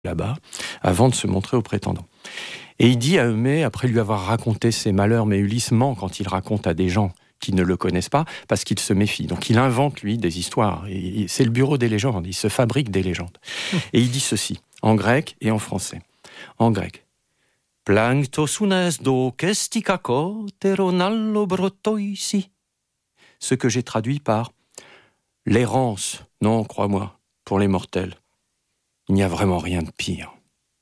là-bas, avant de se montrer aux prétendants. Et il dit à Eumée, après lui avoir raconté ses malheurs, mais Ulysse ment quand il raconte à des gens qui ne le connaissent pas, parce qu'il se méfie. Donc il invente, lui, des histoires. Et c'est le bureau des légendes, il se fabrique des légendes. Et il dit ceci, en grec et en français. En grec. Planctosunes kestikako teronallo brotoisi. Ce que j'ai traduit par l'errance. Non, crois-moi, pour les mortels, il n'y a vraiment rien de pire.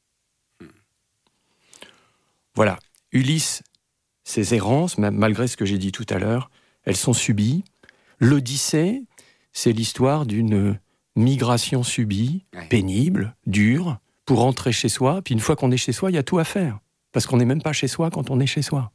Voilà, Ulysse, ses errances, malgré ce que j'ai dit tout à l'heure, elles sont subies. L'Odyssée, c'est l'histoire d'une migration subie, pénible, dure, pour rentrer chez soi. Puis une fois qu'on est chez soi, il y a tout à faire. Parce qu'on n'est même pas chez soi quand on est chez soi.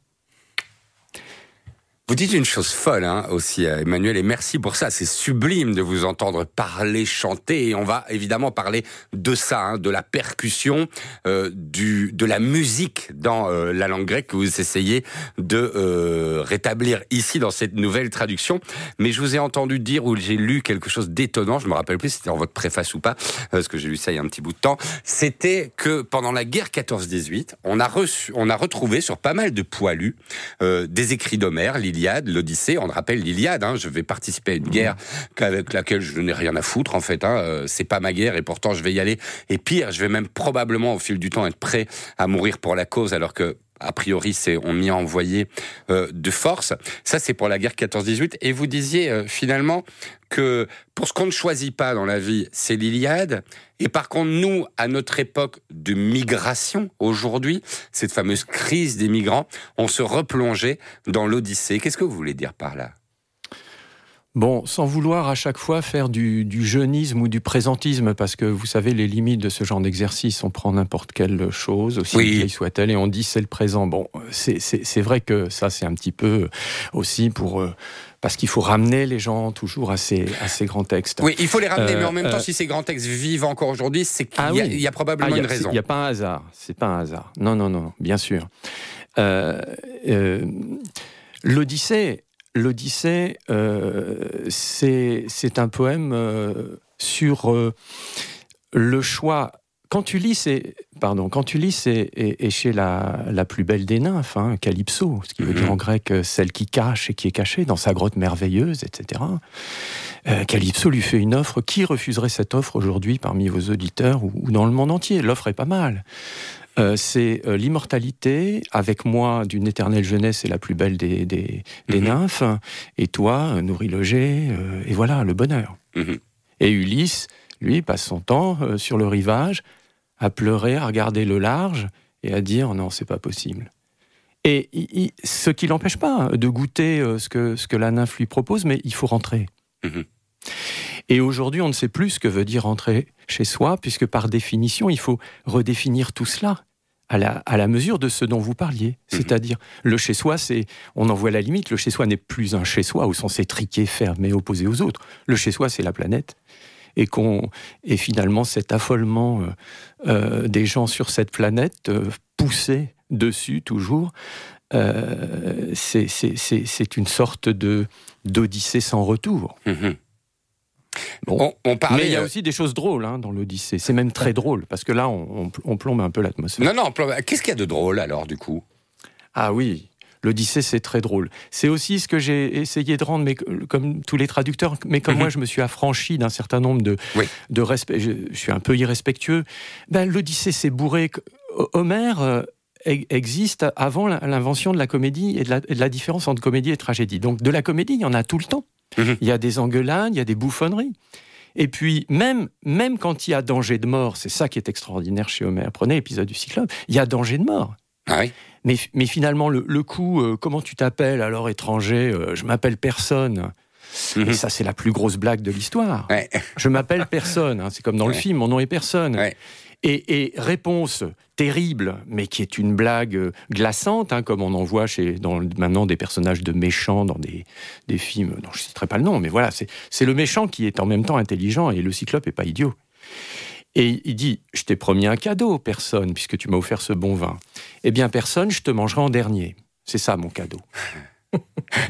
Vous dites une chose folle aussi, Emmanuel, et merci pour ça. C'est sublime de vous entendre parler, chanter, et on va évidemment parler de ça, de la percussion, de la musique dans la langue grecque que vous essayez de rétablir ici dans cette nouvelle traduction. Mais je vous ai entendu dire, ou j'ai lu quelque chose d'étonnant, je me rappelle plus si c'était dans votre préface ou pas, parce que j'ai lu ça il y a un petit bout de temps, c'était que pendant la guerre 14-18, on a retrouvé sur pas mal de poilus des écrits d'Homère, l'Iliade, l'Odyssée. On rappelle l'Iliade, je vais participer à une guerre avec laquelle je n'ai rien à foutre en fait, c'est pas ma guerre et pourtant je vais y aller, et pire, je vais même probablement au fil du temps être prêt à mourir pour la cause, alors que a priori, on m'y a envoyé de force. Ça, c'est pour la guerre 14-18. Et vous disiez finalement que pour ce qu'on ne choisit pas dans la vie, c'est l'Iliade. Et par contre, nous, à notre époque de migration, aujourd'hui, cette fameuse crise des migrants, on se replongeait dans l'Odyssée. Qu'est-ce que vous voulez dire par là ? Bon, sans vouloir à chaque fois faire du jeunisme ou du présentisme, parce que vous savez, les limites de ce genre d'exercice, on prend n'importe quelle chose, aussi vieille soit-elle, et on dit c'est le présent. Bon, c'est vrai que ça, c'est un petit peu aussi parce qu'il faut ramener les gens toujours à ces grands textes. Oui, il faut les ramener, mais en même temps, si ces grands textes vivent encore aujourd'hui, c'est qu'il y a probablement une raison. Il n'y a pas un hasard, c'est pas un hasard. Non, bien sûr. L'Odyssée, c'est un poème sur le choix. Quand Ulysse est chez la plus belle des nymphes, Calypso, ce qui veut dire en grec celle qui cache et qui est cachée dans sa grotte merveilleuse, etc. Calypso lui fait une offre. Qui refuserait cette offre aujourd'hui parmi vos auditeurs ou dans le monde entier ? L'offre est pas mal. C'est l'immortalité, avec moi d'une éternelle jeunesse et la plus belle des nymphes, et toi, nourris logé, et voilà, le bonheur. Et Ulysse, lui, passe son temps sur le rivage, à pleurer, à regarder le large, et à dire non, c'est pas possible. Et ce qui l'empêche pas de goûter ce que la nymphe lui propose, mais il faut rentrer. Et aujourd'hui, on ne sait plus ce que veut dire rentrer chez soi, puisque par définition, il faut redéfinir tout cela à la mesure de ce dont vous parliez. C'est-à-dire, le chez-soi, on en voit la limite, le chez-soi n'est plus un chez-soi, au sens étriqué, fermé, opposé aux autres. Le chez-soi, c'est la planète. Et finalement, cet affolement des gens sur cette planète, poussé dessus toujours, c'est une sorte d'odyssée sans retour. Bon. Mais il y a aussi des choses drôles dans l'Odyssée. C'est même très drôle, parce que là, on plombe un peu l'atmosphère. Non, qu'est-ce qu'il y a de drôle, alors, du coup ? Ah oui, l'Odyssée, c'est très drôle. C'est aussi ce que j'ai essayé de rendre, mais comme tous les traducteurs, mais comme moi, je me suis affranchi d'un certain nombre de respect. Je suis un peu irrespectueux. L'Odyssée, c'est bourré. Homère existe avant l'invention de la comédie et de la différence entre comédie et tragédie. Donc, de la comédie, il y en a tout le temps. Il y a des engueulades, il y a des bouffonneries. Et puis, même quand il y a danger de mort, c'est ça qui est extraordinaire chez Homère. Prenez l'épisode du Cyclope, il y a danger de mort. Ah oui. Mais finalement, le coup, comment tu t'appelles alors étranger ? Je m'appelle personne. Et ça, c'est la plus grosse blague de l'histoire. Ouais. Je m'appelle personne. C'est comme dans le film, mon nom est personne. Ouais. Et réponse terrible, mais qui est une blague glaçante, comme on en voit maintenant des personnages de méchants dans des films, dont je ne citerai pas le nom, mais voilà, c'est le méchant qui est en même temps intelligent, et le Cyclope n'est pas idiot. Et il dit, je t'ai promis un cadeau, personne, puisque tu m'as offert ce bon vin. Eh bien, personne, je te mangerai en dernier. C'est ça, mon cadeau.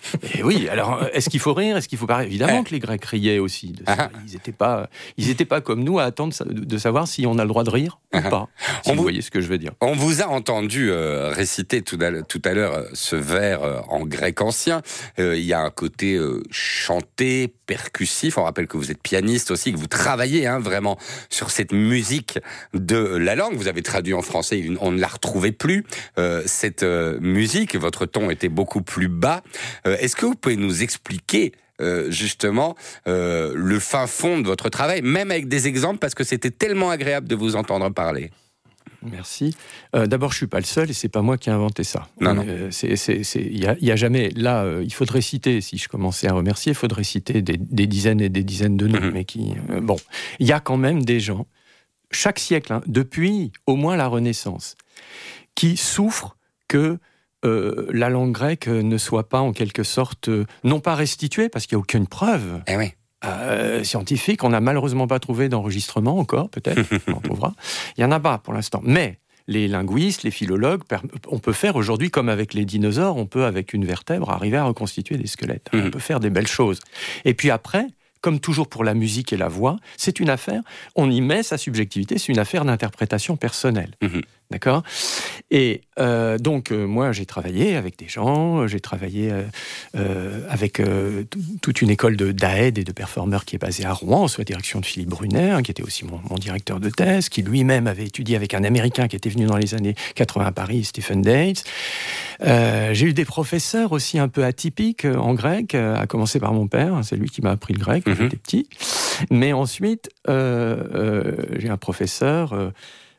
Et oui, alors est-ce qu'il faut rire, est-ce qu'il faut pas rire? Évidemment que les Grecs riaient aussi de ça. Ils n'étaient pas comme nous à attendre de savoir si on a le droit de rire ou pas. Si vous voyez ce que je veux dire. On vous a entendu réciter tout à l'heure ce vers en grec ancien. Il y a un côté chanté, percussif. On rappelle que vous êtes pianiste aussi, que vous travaillez vraiment sur cette musique de la langue. Vous avez traduit en français, on ne la retrouvait plus. Cette musique, votre ton était beaucoup plus bas. Est-ce que vous pouvez nous expliquer justement le fin fond de votre travail, même avec des exemples, parce que c'était tellement agréable de vous entendre parler? Merci. D'abord, je suis pas le seul et c'est pas moi qui ai inventé ça. Non. Il y a jamais. Là, il faudrait citer. Si je commençais à remercier, il faudrait citer des dizaines et des dizaines de noms. Mais il y a quand même des gens chaque siècle, depuis au moins la Renaissance, qui souffrent que la langue grecque ne soit pas en quelque sorte, non pas restituée, parce qu'il n'y a aucune preuve scientifique, on n'a malheureusement pas trouvé d'enregistrement encore, peut-être, on en trouvera. Il n'y en a pas pour l'instant. Mais les linguistes, les philologues, on peut faire aujourd'hui, comme avec les dinosaures, on peut avec une vertèbre arriver à reconstituer des squelettes. On peut faire des belles choses. Et puis après, comme toujours pour la musique et la voix, c'est une affaire, on y met sa subjectivité, c'est une affaire d'interprétation personnelle. D'accord ? Et donc, moi, j'ai travaillé avec des gens, j'ai travaillé avec toute une école d'AED et de performeurs qui est basée à Rouen, sous la direction de Philippe Brunner, qui était aussi mon directeur de thèse, qui lui-même avait étudié avec un Américain qui était venu dans les années 80 à Paris, Stephen Dates. J'ai eu des professeurs aussi un peu atypiques en grec, à commencer par mon père, c'est lui qui m'a appris le grec quand j'étais petit. Mais ensuite, j'ai un professeur...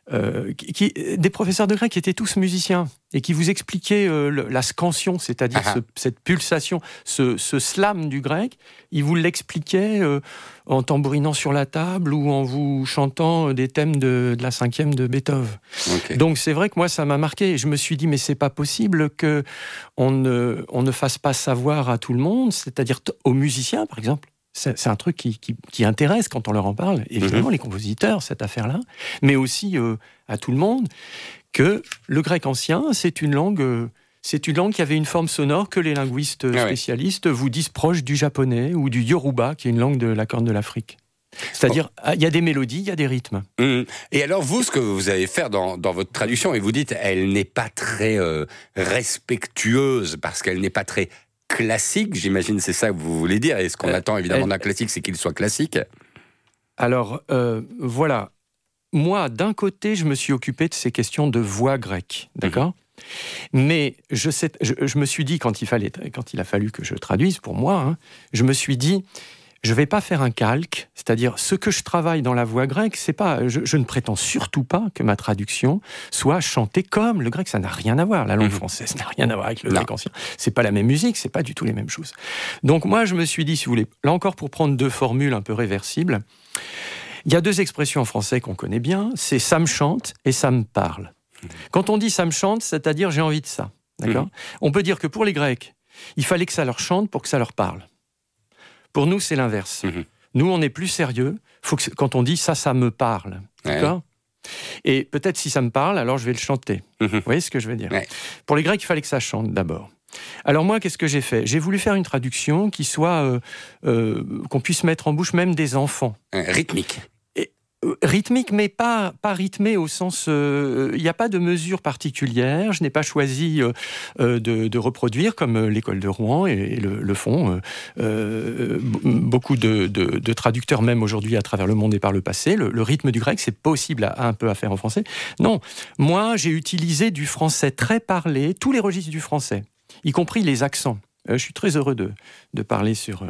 des professeurs de grec qui étaient tous musiciens et qui vous expliquaient la scansion, c'est-à-dire cette pulsation, ce slam du grec. Ils vous l'expliquaient en tambourinant sur la table ou en vous chantant des thèmes de la 5e de Beethoven. Donc c'est vrai que moi ça m'a marqué. Je me suis dit mais c'est pas possible que on ne fasse pas savoir à tout le monde, c'est-à-dire aux musiciens par exemple. C'est un truc qui intéresse quand on leur en parle, évidemment les compositeurs, cette affaire-là, mais aussi à tout le monde, que le grec ancien, c'est une langue qui avait une forme sonore que les linguistes spécialistes vous disent proche du japonais ou du yoruba, qui est une langue de la Corne de l'Afrique. C'est-à-dire, il y a des mélodies, il y a des rythmes. Et alors vous, ce que vous allez faire dans votre traduction, et vous dites, elle n'est pas très respectueuse, parce qu'elle n'est pas très classique, j'imagine c'est ça que vous voulez dire, et ce qu'on attend évidemment d'un classique, c'est qu'il soit classique. Alors, voilà. Moi, d'un côté, je me suis occupé de ces questions de voix grecque, d'accord ? Mais je me suis dit, quand il a fallu que je traduise pour moi, je me suis dit, je ne vais pas faire un calque, c'est-à-dire ce que je travaille dans la voix grecque, c'est pas, je ne prétends surtout pas que ma traduction soit chantée comme le grec, ça n'a rien à voir. La langue française n'a rien à voir avec le grec ancien. C'est pas la même musique, c'est pas du tout les mêmes choses. Donc moi, je me suis dit, si vous voulez, là encore pour prendre deux formules un peu réversibles, il y a deux expressions en français qu'on connaît bien, c'est ça me chante et ça me parle. Quand on dit ça me chante, c'est-à-dire j'ai envie de ça, d'accord ? On peut dire que pour les Grecs, il fallait que ça leur chante pour que ça leur parle. Pour nous, c'est l'inverse. Nous, on est plus sérieux. Quand on dit ça me parle. D'accord ? Et peut-être si ça me parle, alors je vais le chanter. Vous voyez ce que je veux dire ? Pour les Grecs, il fallait que ça chante d'abord. Alors moi, qu'est-ce que j'ai fait ? J'ai voulu faire une traduction qui soit... qu'on puisse mettre en bouche même des enfants. Rythmique. Rythmique, mais pas rythmé au sens... Il n'y a pas de mesure particulière. Je n'ai pas choisi de reproduire, comme l'école de Rouen et le font beaucoup de traducteurs, même aujourd'hui à travers le monde et par le passé. Le rythme du grec, c'est possible un peu à faire en français. Non, moi, j'ai utilisé du français très parlé, tous les registres du français, y compris les accents. Je suis très heureux de parler sur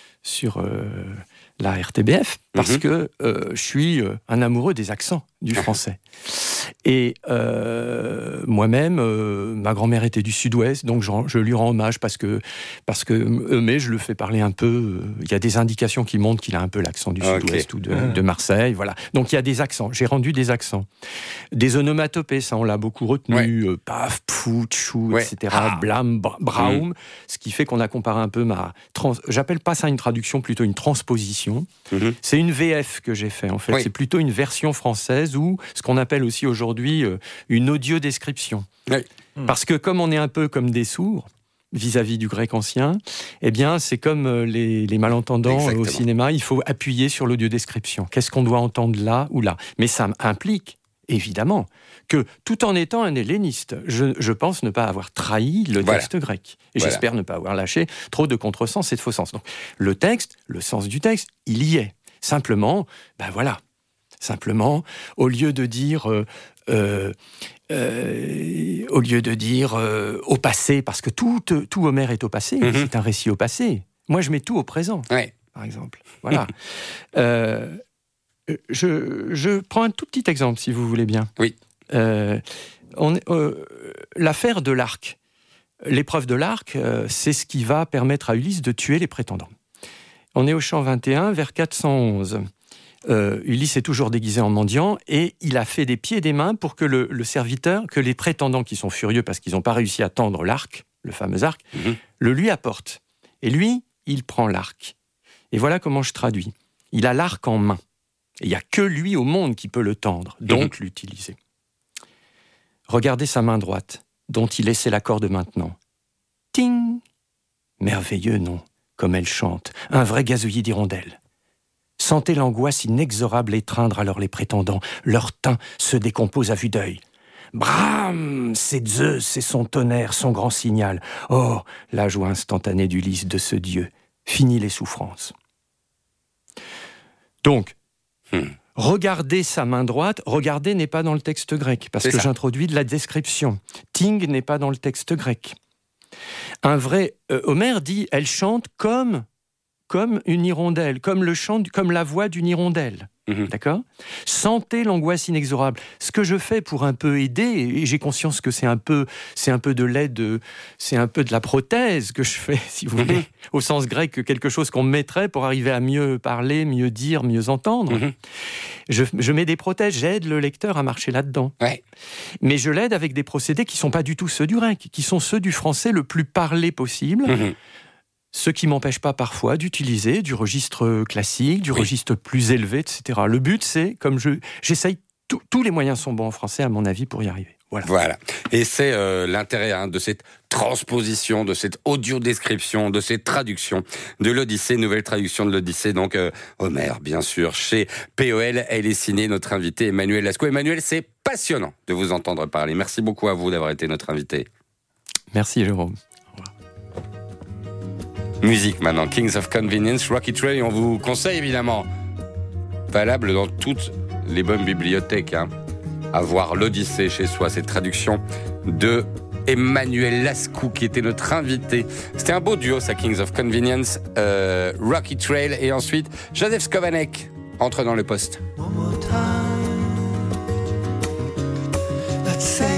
la RTBF, parce que je suis un amoureux des accents du français. Et moi-même, ma grand-mère était du Sud-Ouest, donc je lui rends hommage parce que mais je le fais parler un peu. Il y a des indications qui montrent qu'il a un peu l'accent du Sud-Ouest ou de Marseille, voilà. Donc il y a des accents. J'ai rendu des accents, des onomatopées, ça on l'a beaucoup retenu. Paf, pfou, tchou, etc. Blam, braum. Ce qui fait qu'on a comparé un peu j'appelle pas ça une traduction, plutôt une transposition. C'est une VF que j'ai fait en fait. C'est plutôt une version française ou ce qu'on appelle aussi aujourd'hui une audio-description. Parce que comme on est un peu comme des sourds, vis-à-vis du grec ancien, eh bien, c'est comme les malentendants Exactement. au cinéma, il faut appuyer sur l'audiodescription. Qu'est-ce qu'on doit entendre là ou là ? Mais ça implique, évidemment, que tout en étant un helléniste, je pense ne pas avoir trahi le texte grec. Et j'espère ne pas avoir lâché trop de contresens et de faux sens. Donc, le texte, le sens du texte, il y est. Simplement, Simplement, au lieu de dire au passé, parce que tout Homère est au passé, c'est un récit au passé. Moi, je mets tout au présent, par exemple. Voilà. Je prends un tout petit exemple, si vous voulez bien. Oui. L'affaire de l'arc. L'épreuve de l'arc, c'est ce qui va permettre à Ulysse de tuer les prétendants. On est au chant 21, vers 411. Ulysse est toujours déguisé en mendiant et il a fait des pieds et des mains pour que le serviteur, que les prétendants qui sont furieux parce qu'ils n'ont pas réussi à tendre l'arc, le fameux arc, le lui apporte. Et lui, il prend l'arc. Et voilà comment je traduis. Il a l'arc en main. Et il n'y a que lui au monde qui peut le tendre, donc l'utiliser. Regardez sa main droite, dont il essaie la corde maintenant. Ting ! Merveilleux, non, comme elle chante, un vrai gazouillis d'hirondelles. Sentez l'angoisse inexorable étreindre alors les prétendants. Leur teint se décompose à vue d'œil. Bram, c'est Zeus, c'est son tonnerre, son grand signal. Oh, la joie instantanée d'Ulysse de ce dieu. Fini les souffrances. Donc, regardez sa main droite. Regardez n'est pas dans le texte grec, parce que j'introduis de la description. Ting n'est pas dans le texte grec. Un vrai... Homère dit, elle chante comme une hirondelle, comme la voix d'une hirondelle. D'accord ? Sentez l'angoisse inexorable. Ce que je fais pour un peu aider, et j'ai conscience que c'est un peu de l'aide, c'est un peu de la prothèse que je fais, si vous voulez, au sens grec, quelque chose qu'on mettrait pour arriver à mieux parler, mieux dire, mieux entendre. Je mets des prothèses, j'aide le lecteur à marcher là-dedans. Ouais. Mais je l'aide avec des procédés qui ne sont pas du tout ceux du grec, qui sont ceux du français le plus parlé possible. Ce qui m'empêche pas parfois d'utiliser du registre classique, du registre plus élevé, etc. Le but, c'est, comme j'essaye, tous les moyens sont bons en français, à mon avis, pour y arriver. Voilà. Et c'est l'intérêt de cette transposition, de cette audio-description, de cette traduction de l'Odyssée, nouvelle traduction de l'Odyssée, donc Homère, bien sûr, chez POL. Elle est signée, notre invité Emmanuel Lascaux. Emmanuel, c'est passionnant de vous entendre parler. Merci beaucoup à vous d'avoir été notre invité. Merci, Jérôme. Musique maintenant, Kings of Convenience, Rocky Trail, on vous conseille évidemment, valable dans toutes les bonnes bibliothèques, avoir l'Odyssée chez soi, cette traduction de Emmanuel Lascaux qui était notre invité. C'était un beau duo, ça, Kings of Convenience, Rocky Trail, et ensuite Joseph Skovanec entre dans le poste. One more time. Let's say